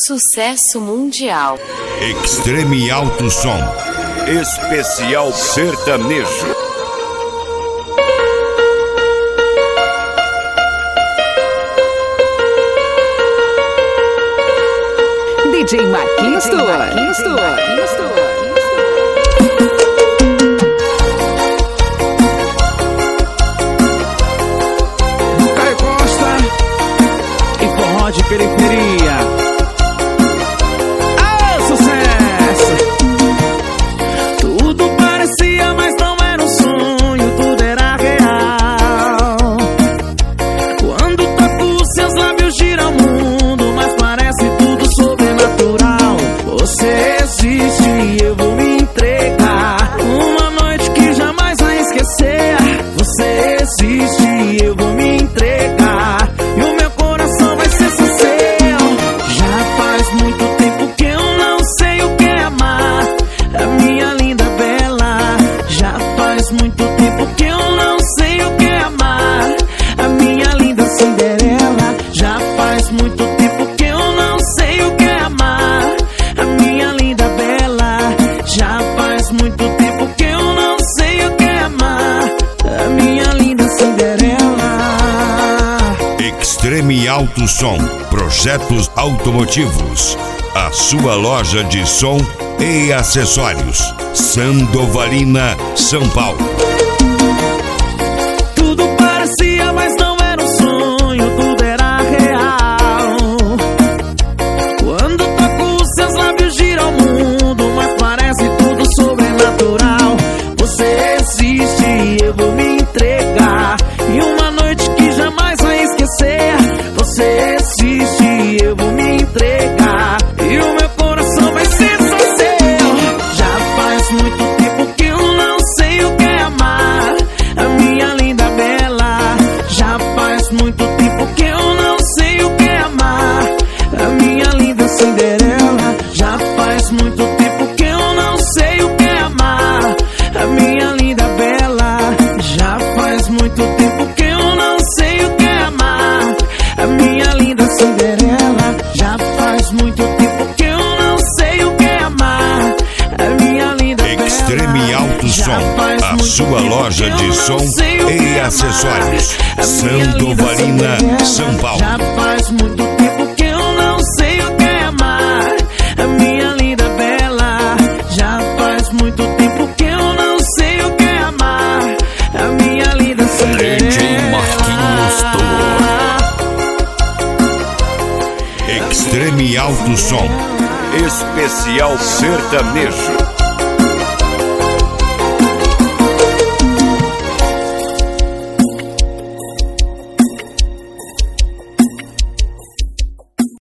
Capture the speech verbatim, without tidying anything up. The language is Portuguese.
Sucesso mundial. Extreme Alto Som. Especial sertanejo. D J Marquinhos Tour. Marquinhos Tour. Marquinhos Tour. Caio Costa e forró de periferia. Ah, sucesso! Tudo parecia, mas não era um sonho, tudo era real. Quando toco seus lábios gira o mundo, mas parece tudo sobrenatural. Você existe e eu vou me entregar. Uma noite que jamais vai esquecer. Você existe e eu vou me entregar. E o meu coração vai ser só seu. Já faz muito tempo que eu não sei o que é amar. A minha linda bela. Já faz muito tempo que eu não sei o que é amar. A minha linda Cinderela. Já faz muito tempo que eu não sei o que é amar. A minha linda bela. Já faz muito tempo que eu não sei o que é amar. A minha linda Cinderela. Extreme Alto Som. Projetos automotivos. A sua loja de som e acessórios. Sandovalina, São Paulo. Tudo parecia, mas não era um sonho, tudo era real. Quando toco seus lábios gira o mundo, mas parece tudo sobrenatural. Você existe e eu vou me entregar. E uma noite que jamais vai esquecer. Você existe e eu vou me entregar. E o meu coração vai ser só seu. Já faz muito tempo que eu não sei o que é amar. A minha linda bela. Já faz muito tempo que eu não sei o que é amar. A minha linda Cinderela. Já faz muito tempo que eu não sei o que é amar. A minha linda bela. Já faz muito tempo que eu não sei o que é amar. A minha linda Cinderela. Já faz muito tempo que eu não sei o que é amar. A minha linda bela. Extreme Alto Som. A sua loja de som e acessórios. Sandovalina, São Paulo. Já faz muito tempo que eu não sei o que é amar. A minha linda bela. Já faz muito tempo que eu não sei o que é amar. A minha linda Cinderela. D J Marquinhos Tour. Extreme Alto Som. Especial sertanejo.